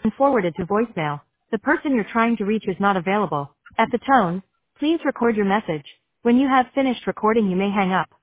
and forwarded to voicemail. The person you're trying to reach is not available. At the tone, please record your message. When you have finished recording, you may hang up.